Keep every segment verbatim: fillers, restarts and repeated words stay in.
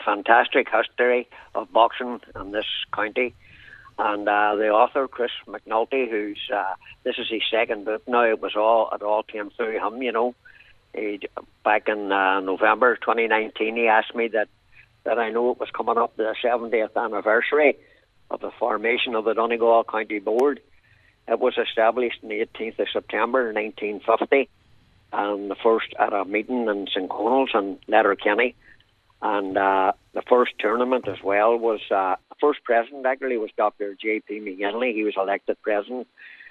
fantastic history of boxing in this county. And uh, the author, Chris McNulty, who's uh, this is his second book now. It was all it all came through him, you know. He, back in uh, November twenty nineteen, he asked me that, that I know it was coming up the seventieth anniversary of the formation of the Donegal County Board. It was established on the eighteenth of September nineteen fifty, and the first at a meeting in Saint Conal's in Letterkenny. And uh, the first tournament as well was, uh, the first president actually was Doctor J P McGinley. He was elected president.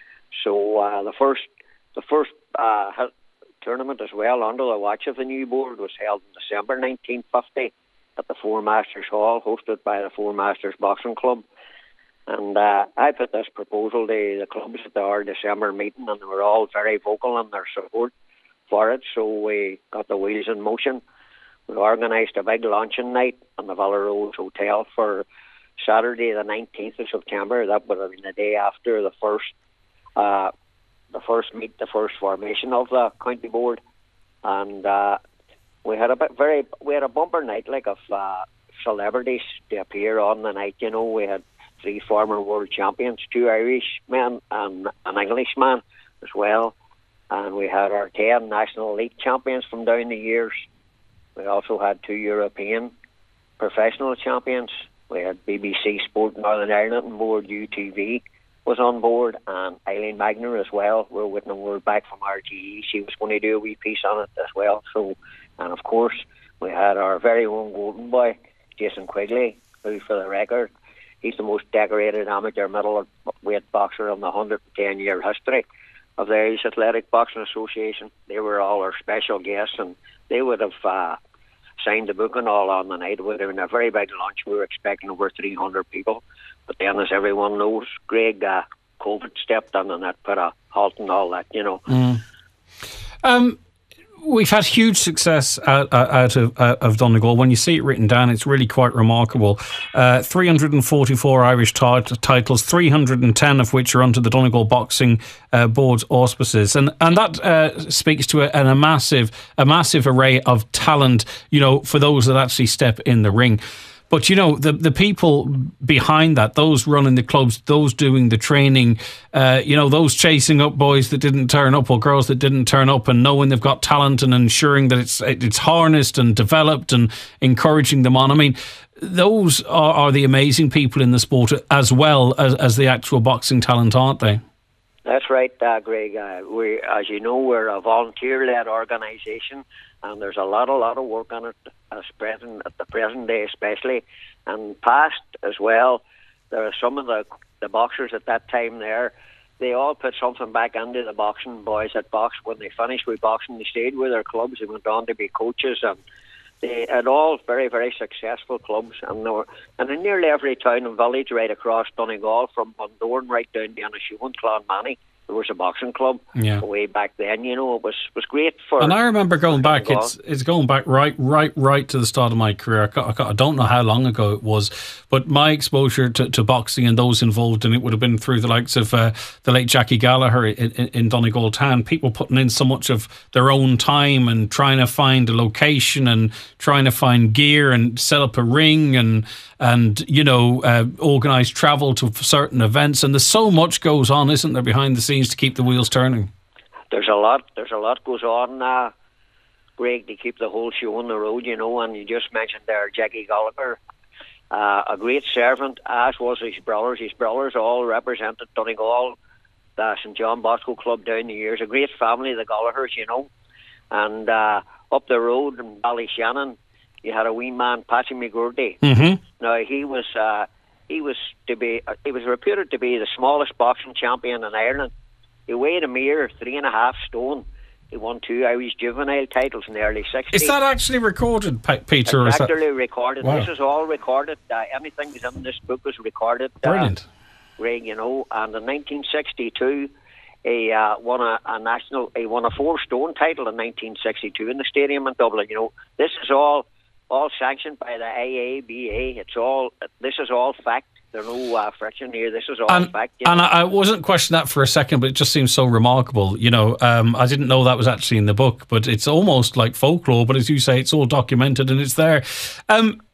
So uh, the first the first uh, tournament as well under the watch of the new board was held in December nineteen fifty at the Four Masters Hall, hosted by the Four Masters Boxing Club. And uh, I put this proposal to the clubs at our December meeting, and they were all very vocal in their support for it. So we got the wheels in motion. We organised a big luncheon night in the Villa Rose Hotel for Saturday the nineteenth of September. That would have been the day after the first uh, the first meet, the first formation of the county board. And uh, we had a bit very we had a bumper night, like, of uh, celebrities to appear on the night. You know, we had three former world champions, two Irishmen and an Englishman as well. And we had our ten national elite champions from down the years. We also had two European professional champions. We had B B C Sport Northern Ireland on board, U T V was on board, and Eileen Magner as well. We're waiting on word back from R T E. She was going to do a wee piece on it as well. So, and of course, we had our very own golden boy, Jason Quigley, who, for the record, he's the most decorated amateur middleweight boxer in the one hundred ten year history of the Irish Athletic Boxing Association. They were all our special guests, and they would have uh, signed the book and all on the night. It would have been a very big lunch. We were expecting over three hundred people. But then, as everyone knows, Greg, uh, COVID stepped in and that put a halt and all that, you know. Mm. Um, we've had huge success out, out of out of Donegal. When you see it written down, it's really quite remarkable. Uh, three hundred forty-four Irish t- titles, three hundred ten of which are under the Donegal Boxing uh, Board's auspices, and and that uh, speaks to a, a massive a massive array of talent. You know, for those that actually step in the ring. But, you know, the the people behind that, those running the clubs, those doing the training, uh, you know, those chasing up boys that didn't turn up or girls that didn't turn up, and knowing they've got talent and ensuring that it's it's harnessed and developed and encouraging them on. I mean, those are, are the amazing people in the sport as well as, as the actual boxing talent, aren't they? That's right, uh, Greg. Uh, we, as you know, we're a volunteer-led organisation, and there's a lot, a lot of work on it as present, at the present day especially, and past as well. There are some of the, the boxers at that time there, they all put something back into the boxing. Boys that boxed, when they finished with boxing, they stayed with their clubs. They went on to be coaches, and they had all very, very successful clubs. And, they were, and in nearly every town and village right across Donegal, from Bundoran right down to Annashuan, Clonmany, there was a boxing club. Yeah. Way back then. You know, it was was great for. And I remember going back. It's it's going back right, right, right to the start of my career. I, got, I, got, I don't know how long ago it was, but my exposure to, to boxing and those involved in it would have been through the likes of uh, the late Jackie Gallagher in, in, in Donegal Town. People putting in so much of their own time and trying to find a location and trying to find gear and set up a ring and and you know uh, organise travel to certain events. And there's so much goes on, isn't there, behind the scenes to keep the wheels turning? There's a lot. There's a lot goes on, uh, Greg, to keep the whole show on the road. You know, and you just mentioned there Jackie Gallagher, uh, a great servant, as was his brothers. His brothers all represented Donegal, the Saint John Bosco Club down the years. A great family, the Gallaghers, you know. And uh, up the road in Ballyshannon, you had a wee man, Patsy McGurdy. Mm-hmm. Now he was uh, he was to be uh, he was reputed to be the smallest boxing champion in Ireland. He weighed a mere three and a half stone. He won two Irish juvenile titles in the early sixties. Is that actually recorded, Peter? It's is actually that... recorded. Wow. This is all recorded. Uh, anything that's in this book is recorded. Brilliant. Uh, Greg, you know, and in nineteen sixty-two, he uh, won a, a national. He won a four stone title in nineteen sixty-two in the stadium in Dublin. You know, this is all. all sanctioned by the I A B A. It's all. This is all fact. There's no uh, friction here. This is all and, fact. And know? I wasn't questioning that for a second, but it just seems so remarkable. You know, um, I didn't know that was actually in the book, but it's almost like folklore. But as you say, it's all documented and it's there. Um,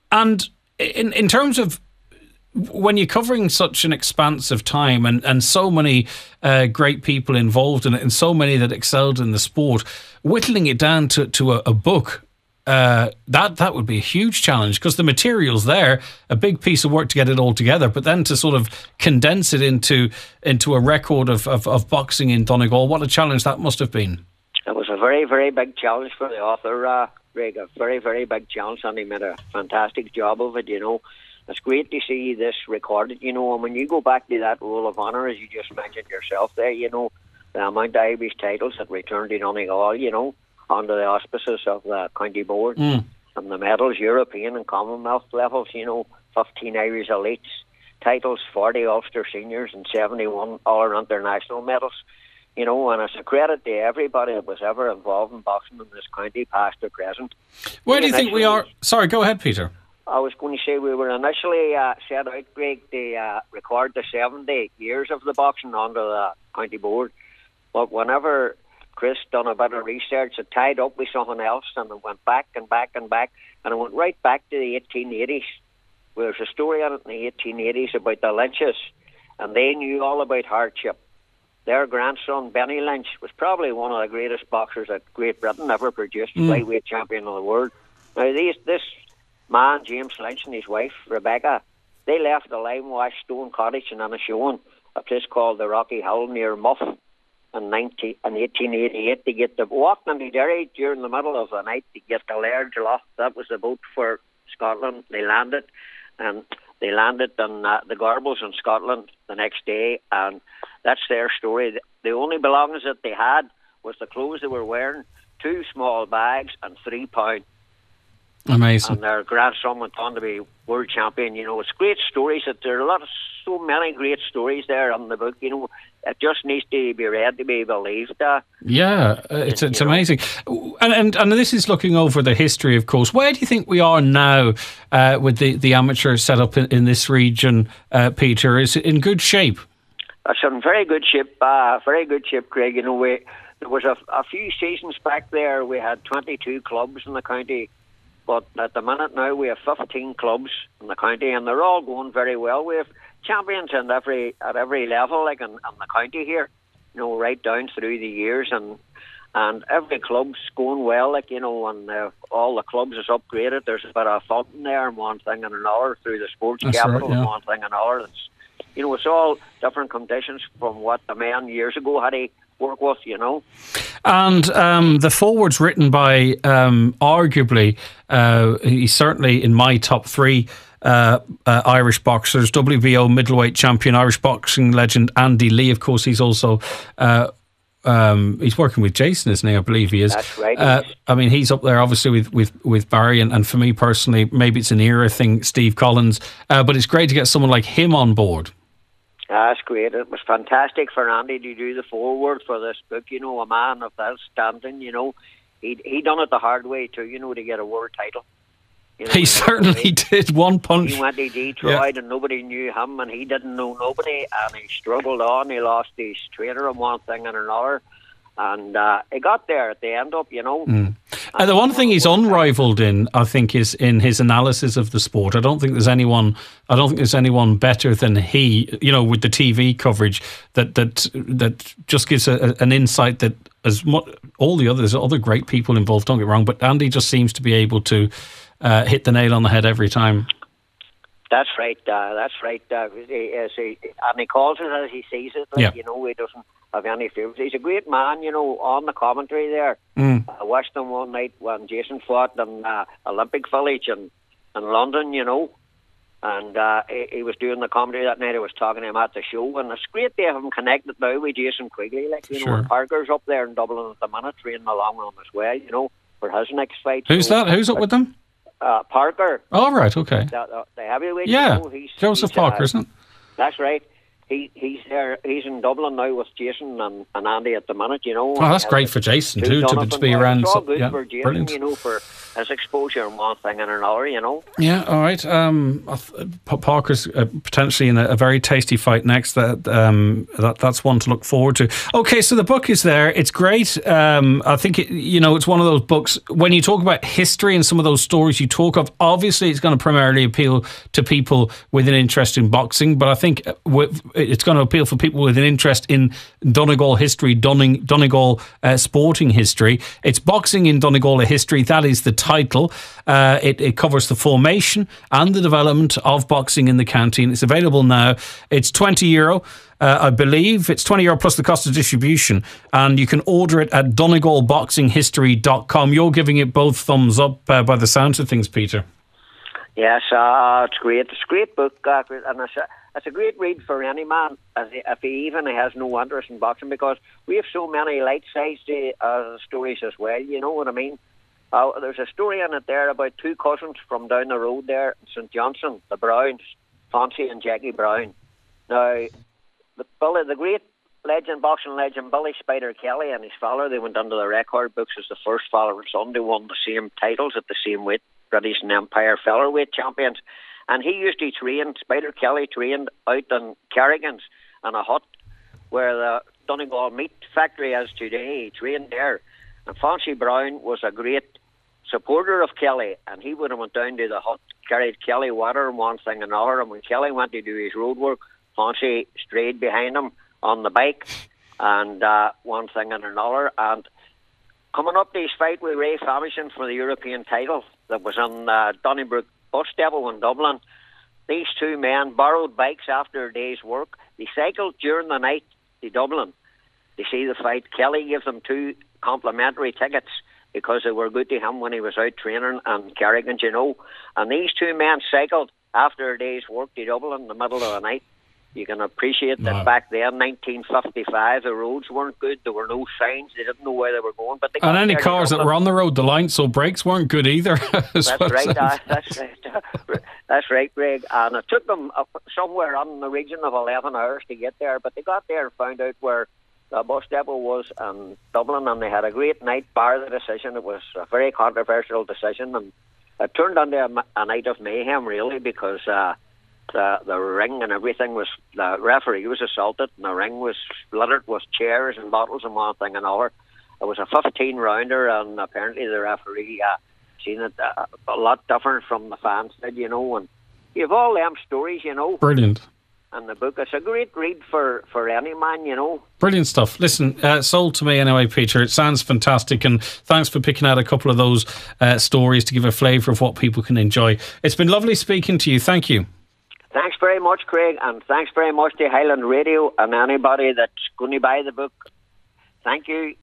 And in in terms of when you're covering such an expanse of time and, and so many uh, great people involved in it and so many that excelled in the sport, whittling it down to, to a, a book, uh, that that would be a huge challenge because the material's there, a big piece of work to get it all together, but then to sort of condense it into into a record of, of, of boxing in Donegal, what a challenge that must have been. It was a very, very big challenge for the author, uh, Greg, a very, very big challenge, and he made a fantastic job of it, you know. It's great to see this recorded, you know, and when you go back to that Roll of Honour, as you just mentioned yourself there, you know, the amount of Irish titles that returned in Donegal, you know, under the auspices of the county board, mm. and the medals, European and Commonwealth levels, you know, fifteen Irish elites titles, forty Ulster seniors, and seventy-one other international medals, you know, and it's a credit to everybody that was ever involved in boxing in this county, past or present. Where do you think we are? Sorry, go ahead, Peter. I was going to say we were initially uh, set out, Greg, to uh, record the seventy years of the boxing under the county board. But whenever Chris done a bit of research, it tied up with something else, and it went back and back and back, and it went right back to the eighteen eighties. There's a story on it in the eighteen eighties about the Lynches, and they knew all about hardship. Their grandson, Benny Lynch, was probably one of the greatest boxers that Great Britain ever produced, mm. flyweight champion of the world. Now, these, this man, James Lynch, and his wife, Rebecca, they left the Limewash Stone Cottage in Inishowen, a place called the Rocky Hill near Muff, in, nineteen, in eighteen eighty-eight to get the walk into Derry during the middle of the night to get the Laird Lough. That was the boat for Scotland. They landed, and they landed in uh, the Gorbals in Scotland the next day, and that's their story. The only belongings that they had was the clothes they were wearing, two small bags, and three pound. Amazing. And their grandson went on to be world champion. You know, it's great stories. That there are a lot of so many great stories there in the book. You know, it just needs to be read to be believed. Uh, yeah, it's it's amazing. And, and and this is looking over the history, of course. Where do you think we are now uh, with the, the amateur setup in, in this region, uh, Peter? Is it in good shape? It's in very good shape. Uh, very good shape, Craig. You know, we, there was a, a few seasons back there. We had twenty-two clubs in the county. But at the minute now, we have fifteen clubs in the county, and they're all going very well. We have champions in every, at every level, like in, in the county here, you know, right down through the years. And and every club's going well, like, you know, and uh, all the clubs is upgraded. There's a bit of fun there, and one thing and another, through the sports That's capital, right, yeah. and one thing and another. It's, you know, it's all different conditions from what the men years ago had to work with, you know. And um, the forward's written by, um, arguably, uh, he's certainly in my top three uh, uh, Irish boxers, W B O middleweight champion, Irish boxing legend Andy Lee. Of course, he's also... Uh, Um, he's working with Jason, isn't he? I believe he is. That's right. Uh, I mean, he's up there, obviously, with, with, with Barry, and, and for me personally, maybe it's an era thing, Steve Collins, uh, but it's great to get someone like him on board. That's great. It was fantastic for Andy to do the foreword for this book, you know, a man of that standing, you know. He he done it the hard way too, you know, to get a world title. You know, he certainly he, did. One punch. He went to Detroit, yeah. and nobody knew him, and he didn't know nobody, and he struggled on. He lost his trainer and one thing and another, and uh, he got there at the end up, you know. Mm. And the one thing he's unrivaled in, I think, is in his analysis of the sport. I don't think there's anyone. I don't think there's anyone better than he. You know, with the T V coverage that that that just gives a, an insight that as much, all the others, other great people involved. Don't get me wrong, but Andy just seems to be able to uh, hit the nail on the head every time. That's right. Uh, that's right. Uh, he, he, and he calls it as he sees it. Like, yeah. You know, he doesn't have any favourites. He's a great man, you know, on the commentary there. Mm. I watched him one night when Jason fought in uh, Olympic Village in, in London, you know. And uh, he, he was doing the commentary that night. I was talking to him at the show. And it's great to have him connected now with Jason Quigley. Like, you sure. know, and Parker's up there in Dublin at the minute, training along with him as well, you know, for his next fight. Who's so, that? Who's up with them? Uh, Parker. Oh, right, okay. The, the, the heavyweight. Yeah, you know, he's, Joseph he's, Parker, uh, isn't it? That's right. he he's there. He's in Dublin now with Jason and, and Andy at the minute. You know. Oh, that's great for Jason too to, to be around. It's all good yeah, for Jason, brilliant. you know, for his exposure and one thing and another. You know. Yeah. All right. Um, Parker's uh, potentially in a, a very tasty fight next. That um, that that's one to look forward to. Okay, so the book is there. It's great. Um, I think it, you know it's one of those books. When you talk about history and some of those stories you talk of, obviously it's going to primarily appeal to people with an interest in boxing, but I think it's going to appeal for people with an interest in Donegal history, Dunning, Donegal uh, sporting history. It's Boxing in Donegal, a History. That is the title. Uh, it, it covers the formation and the development of boxing in the county, and it's available now. It's twenty euro. Uh, I believe it's twenty euro plus the cost of distribution, and you can order it at donegal boxing history dot com. You're giving it both thumbs up uh, by the sounds of things, Peter. Yes, uh, it's great. It's a great book, uh, and it's a, it's a great read for any man, as he, if he even has no interest in boxing, because we have so many light-sized uh, stories as well, you know what I mean? Uh, there's a story in it there about two cousins from down the road there in Saint Johnson, the Browns, Fancy and Jackie Brown. Now, the, Billy, the great legend, boxing legend, Billy Spider Kelly and his father, they went into the record books as the first father and son. They won the same titles at the same weight, British and Empire featherweight champions. And he used to train, Spider Kelly trained out in Carrigan's in a hut where the Donegal meat factory is today. He trained there. And Fancy Brown was a great supporter of Kelly, and he would have went down to the hut, carried Kelly water and one thing and another, and when Kelly went to do his road work, Fancy strayed behind him on the bike, and uh, one thing and another. And coming up to his fight with Ray Famison for the European title that was on uh, Donnybrook bus depot in Dublin, these two men borrowed bikes after a day's work. They cycled during the night to Dublin to see the fight. Kelly gave them two complimentary tickets because they were good to him when he was out training and Carrigan, you know. And these two men cycled after a day's work to Dublin in the middle of the night. You can appreciate that wow. Back then, nineteen fifty-five, the roads weren't good. There were no signs. They didn't know where they were going. But they and any cars that were on the road, the lines, so brakes weren't good either. That's right. Uh, that's right. That's right, Greg. And it took them uh, somewhere in the region of eleven hours to get there. But they got there and found out where the bus depot was in Dublin, and they had a great night, bar the decision. It was a very controversial decision, and it turned into a, a night of mayhem, really, because uh, the the ring and everything was, the referee was assaulted, and the ring was littered with chairs and bottles and one thing and another. It was a fifteen rounder, and apparently the referee uh, seen it uh, a lot different from the fans did, you know. And you have all them stories, you know. Brilliant. And the book, it's a great read for, for any man, you know. Brilliant stuff. Listen, uh, sold to me anyway, Peter. It sounds fantastic, and thanks for picking out a couple of those uh, stories to give a flavour of what people can enjoy. It's been lovely speaking to you. Thank you. Thanks very much, Craig, and thanks very much to Highland Radio and anybody that's going to buy the book. Thank you.